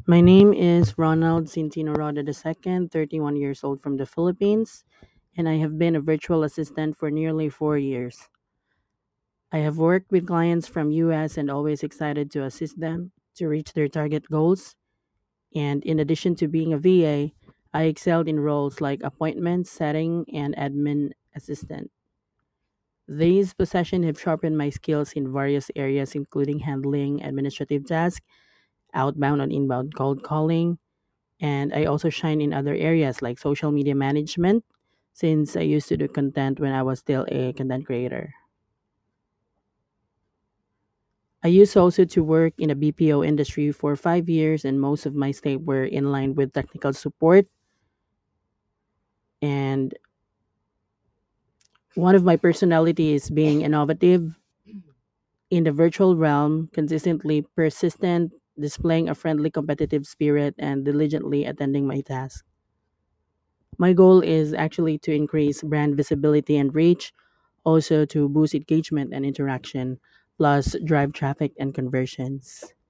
My name is Ronald Centino Roda II, 31 years old from the Philippines, and I have been a virtual assistant for nearly 4 years. I have worked with clients from US and always excited to assist them to reach their target goals. And in addition to being a VA, I excelled in roles like appointment setting and admin assistant. These positions have sharpened my skills in various areas, including handling administrative tasks, outbound and inbound cold calling, and I also shine in other areas like social media management since I used to do content when I was still a content creator. I used also to work in the BPO industry for 5 years, and most of my stay were in line with technical support. And one of my personality is being innovative in the virtual realm, consistently persistent, displaying a friendly competitive spirit, and diligently attending my tasks. My goal is actually to increase brand visibility and reach, also to boost engagement and interaction, plus drive traffic and conversions.